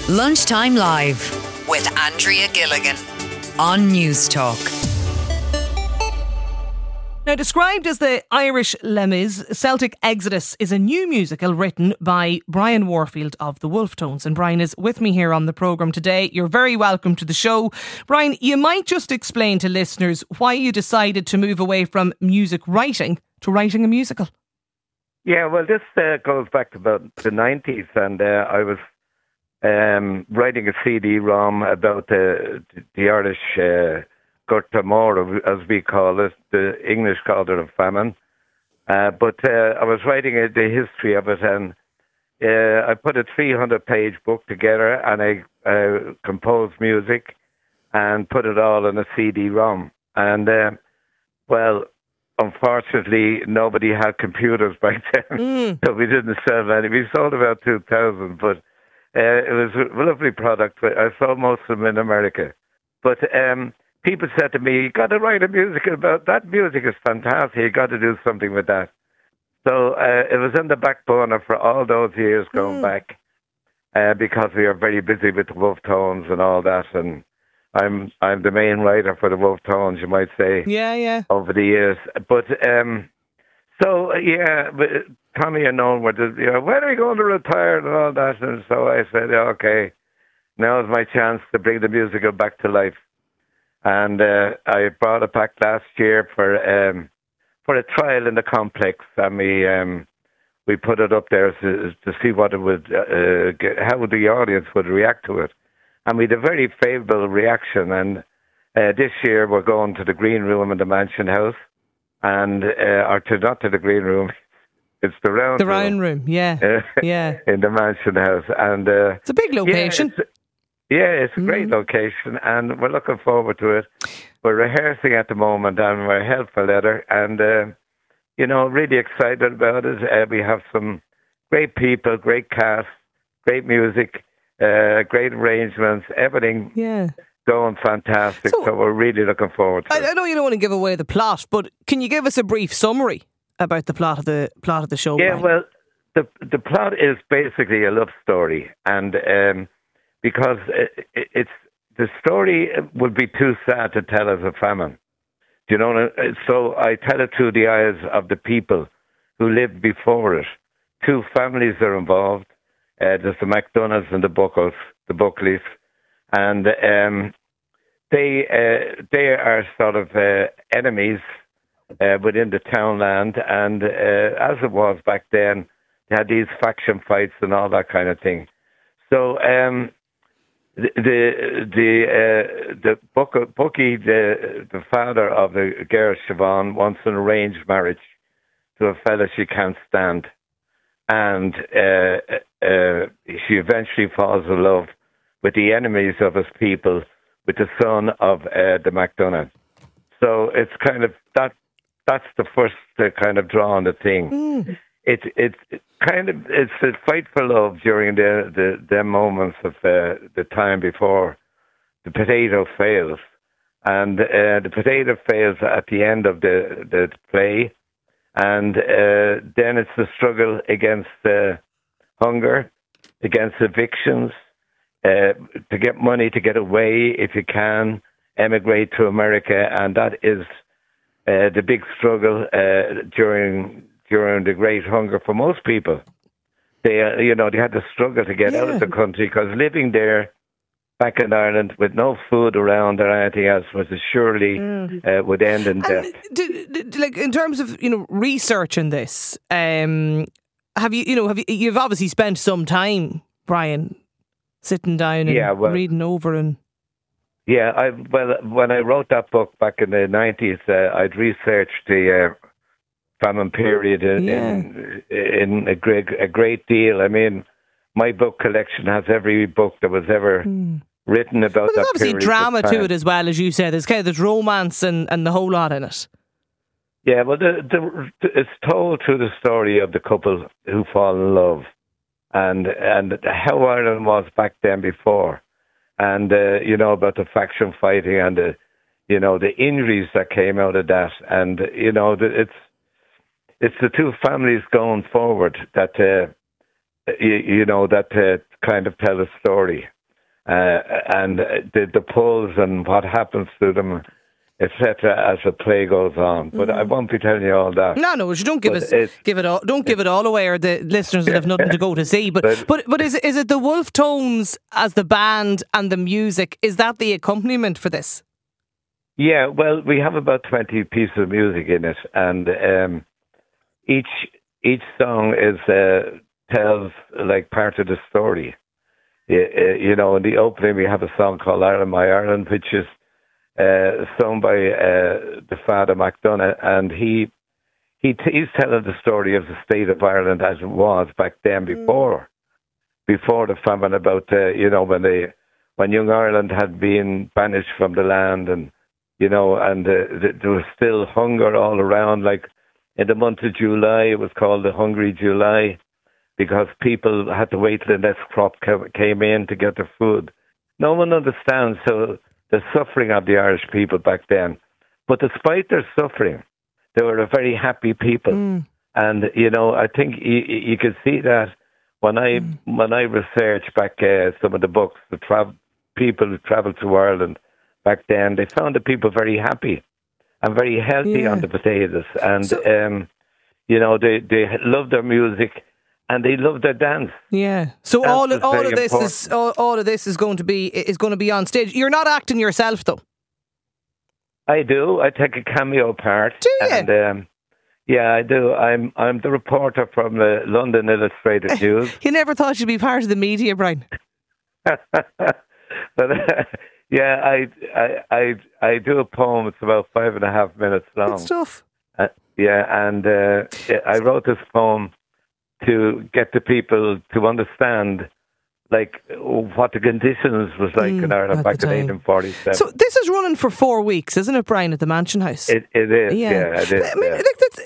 Lunchtime Live with Andrea Gilligan on News Talk. Now, described as the Irish Les Mis, Celtic Exodus is a new musical written by Brian Warfield of the Wolfe Tones. And Brian is with me here on the programme today. You're very welcome to the show. Brian, you might just explain to listeners why you decided to move away from music writing to writing a musical. Yeah, well, this goes back to about the 90s, and I was writing a CD-ROM about the Irish Gurta Móra, as we call it. The English called it a famine. But I was writing the history of it, and I put a 300-page book together, and I composed music and put it all in a CD-ROM. And, well, unfortunately, nobody had computers back then, so we didn't sell any. We sold about 2,000, but it was a lovely product. I sold most of them in America. But people said to me, you got to write a musical about that. Music is fantastic. You got to do something with that. So it was in the back burner for all those years going back, because we are very busy with the Wolfe Tones and all that. And I'm the main writer for the Wolfe Tones, you might say. Yeah. Over the years. But Tommy and Noel were just, when are we going to retire and all that? And so I said, okay, now is my chance to bring the musical back to life. And I brought it back last year for a trial in the complex, and we put it up there to see what it would, how the audience would react to it. And we had a very favourable reaction. And this year we're going to the Green Room in the Mansion House, and not to the Green Room. It's the round room. Yeah. In the Mansion House. And it's a big location. It's a great location, and we're looking forward to it. We're rehearsing at the moment, and we're helpful letter, and, really excited about it. We have some great people, great cast, great music, great arrangements, everything going fantastic. So we're really looking forward to it. I know you don't want to give away the plot, but can you give us a brief summary about the plot of the show? Yeah, Brian? well, the plot is basically a love story, and because it's the story would be too sad to tell as a famine, so I tell it through the eyes of the people who lived before it. Two families are involved. There's the McDonalds and the Buckleys, and they are sort of enemies within the townland, and as it was back then, they had these faction fights and all that kind of thing. So Bucky, the father of the girl Siobhan, wants an arranged marriage to a fella she can't stand, and she eventually falls in love with the enemies of his people, with the son of the McDonagh. So it's kind of that's the first kind of draw on the thing. It's a fight for love during the moments of the time before the potato fails, and the potato fails at the end of the play, and then it's the struggle against hunger, against evictions, to get money to get away if you can, emigrate to America, and that is the big struggle during the Great Hunger for most people. They had to struggle to get out of the country, because living there back in Ireland with no food around or anything else was surely would end in death. In terms of researching this, you've obviously spent some time, Brian, sitting down and reading over and. Yeah, when I wrote that book back in the 90s, I'd researched the famine period in a great deal. I mean, my book collection has every book that was ever written about that period. There's obviously drama to it as well, as you said. There's romance and the whole lot in it. Yeah, well, it's told through the story of the couple who fall in love, and how Ireland was back then before. And, about the faction fighting and the injuries that came out of that. And, it's the two families going forward that, kind of tell a story. and the polls and what happens to them, etc., as the play goes on. But I won't be telling you all that. No, you don't give it all away, or the listeners will have nothing to go to see. But is it the Wolfe Tones as the band and the music? Is that the accompaniment for this? Yeah, well, we have about 20 pieces of music in it, and each song tells like part of the story. You know, in the opening we have a song called Ireland, My Ireland, which is sung by the Father McDonagh, and he's telling the story of the state of Ireland as it was back then before the famine, about when young Ireland had been banished from the land, and and there was still hunger all around. Like in the month of July, it was called the Hungry July, because people had to wait till the next crop came in to get their food. No one understands the suffering of the Irish people back then. But despite their suffering, they were a very happy people. And, I think you can see that when I researched back some of the books, people who travelled to Ireland back then, they found the people very happy and very healthy on the potatoes. And, they loved their music. And they love their dance. Yeah. So all of this is going to be on stage. You're not acting yourself, though. I do. I take a cameo part. Do you? And, yeah, I do. I'm the reporter from the London Illustrated News. You never thought you'd be part of the media, Brian? But yeah, I do a poem. It's about 5.5 minutes long. Good stuff. And I wrote this poem to get the people to understand, like, what the conditions was like in Ireland back in 1847. So this is running for 4 weeks, isn't it, Brian, at the Mansion House? It is, yeah it is. I mean,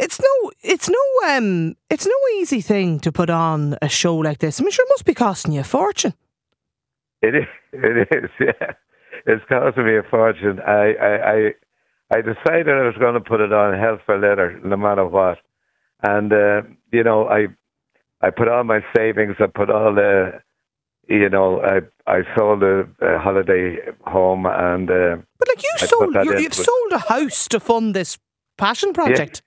it's no easy thing to put on a show like this. I mean, sure, it must be costing you a fortune. It is, yeah. It's costing me a fortune. I decided I was going to put it on hell for leather, no matter what. And, I put all my savings. I put all the, I sold a holiday home, and. But like you've sold a house to fund this passion project.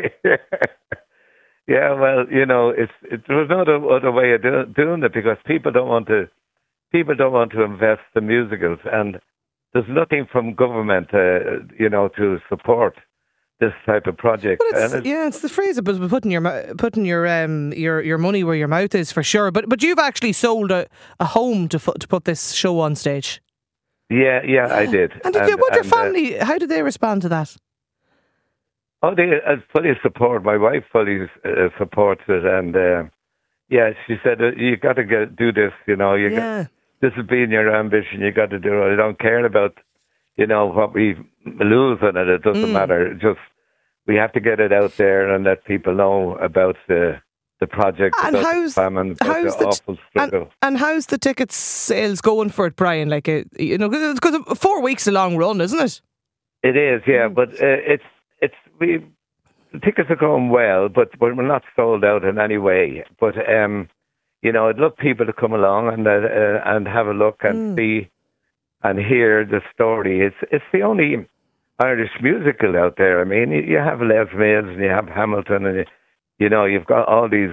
Yeah, well, there was no other way of doing it, because people don't want to invest in musicals, and there's nothing from government, to support this type of project. Well, it's the phrase about putting your money where your mouth is, for sure. But you've actually sold a home to put this show on stage. Yeah, I did. And your family? How did they respond to that? Oh, they fully support. My wife fully supports it, and she said, "You got to do this. This has been your ambition. You got to do it. I don't care about." What we lose in it. It doesn't matter. Just we have to get it out there and let people know about the project, and about the famine, about the awful struggle. And how's the ticket sales going for it, Brian? Like, because 4 weeks a long run, isn't it? It is, yeah. But the tickets are going well, but we're not sold out in any way. But I'd love people to come along and have a look and see and hear the story. It's the only Irish musical out there. I mean, you have Les Mis and you have Hamilton, and you've got all these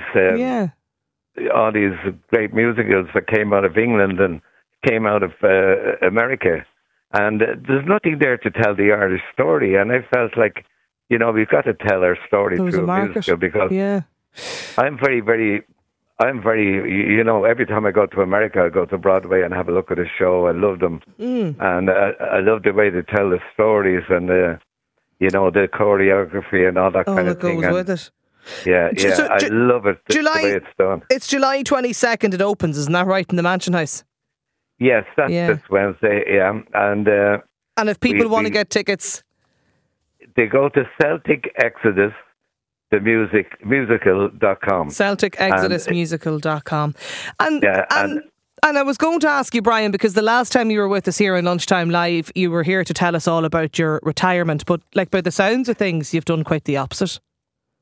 great musicals that came out of England and came out of America, and there's nothing there to tell the Irish story. And I felt like we've got to tell our story through a musical, because I'm very, very. Every time I go to America, I go to Broadway and have a look at a show. I love them. And I love the way they tell the stories, and, the choreography and all that kind of thing. All that goes with it. Yeah, I love it, the way it's done. It's July 22nd it opens, isn't that right, in the Mansion House? Yes, that's this Wednesday, yeah. And if people want to get tickets? They go to Celtic Exodus, the musical.com. CelticExodusMusical.com. And I was going to ask you, Brian, because the last time you were with us here on Lunchtime Live, you were here to tell us all about your retirement. But like, by the sounds of things, you've done quite the opposite.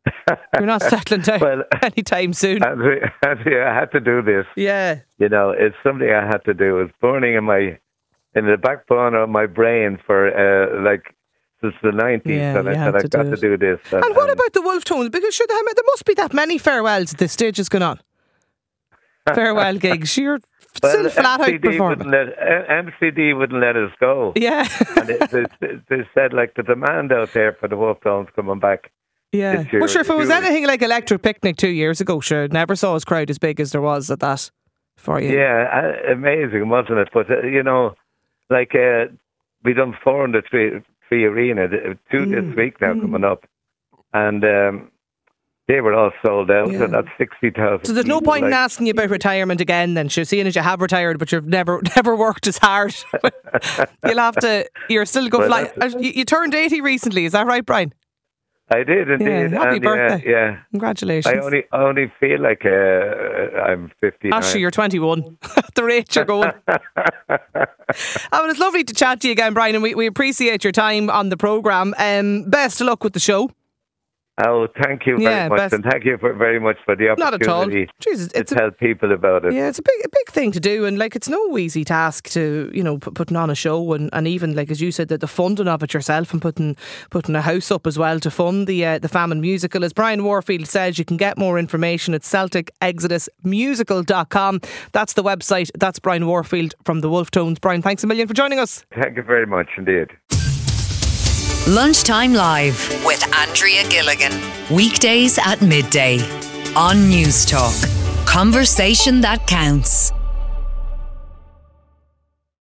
You're not settling down anytime soon. Andrea, I had to do this. Yeah. You know, it's something I had to do. It's burning in the backbone of my brain for since the 90s. Yeah, and I said, I've got to do this. And what about the Wolf Tones? Because there must be that many farewells at this stage has gone on. Farewell gigs. You're still flat out performing. MCD wouldn't let us go. Yeah. And they said, like, the demand out there for the Wolf Tones coming back. Yeah. Well, sure, if it was anything like Electric Picnic 2 years ago, sure, never saw his crowd as big as there was at that for you. Yeah, amazing, wasn't it? But, you know, like, we done 4 in the Three Arena, 2 this week now coming up. And they were all sold out, and that's 60,000. So there's no point in asking you about retirement again then, seeing as you have retired, but you've never worked as hard. You'll have to, you're still going fly. You turned 80 recently, is that right, Brian? I did indeed. Yeah, happy birthday. Yeah. Congratulations. I only feel like I'm 59. Actually, you're 21 at the rate you're going. It's lovely to chat to you again, Brian, and we appreciate your time on the programme. Best of luck with the show. Oh, thank you very much, and thank you very much for the opportunity. Not at all. Jesus, to tell people about it. Yeah, it's a big thing to do, and like it's no easy task to putting on a show, and even like as you said, the funding of it yourself, and putting a house up as well to fund the Famine musical. As Brian Warfield says, you can get more information at CelticExodusMusical.com. That's the website. That's Brian Warfield from the Wolf Tones. Brian, thanks a million for joining us. Thank you very much indeed. Lunchtime Live with Andrea Gilligan. Weekdays at midday on News Talk. Conversation that counts.